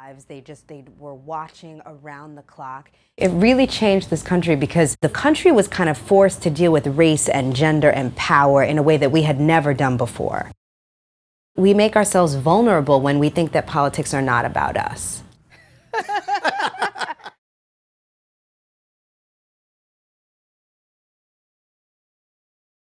They were watching around the clock. It really changed this country because the country was kind of forced to deal with race and gender and power in a way that we had never done before. We make ourselves vulnerable when we think that politics are not about us.